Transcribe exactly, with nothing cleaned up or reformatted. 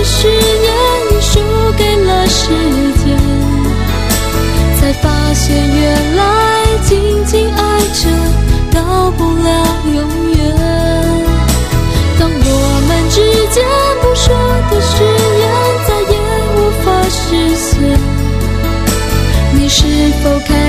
的誓言输给了时间，才发现原来紧紧爱着到不了永远。当我们之间不说的誓言再也无法实现，你是否看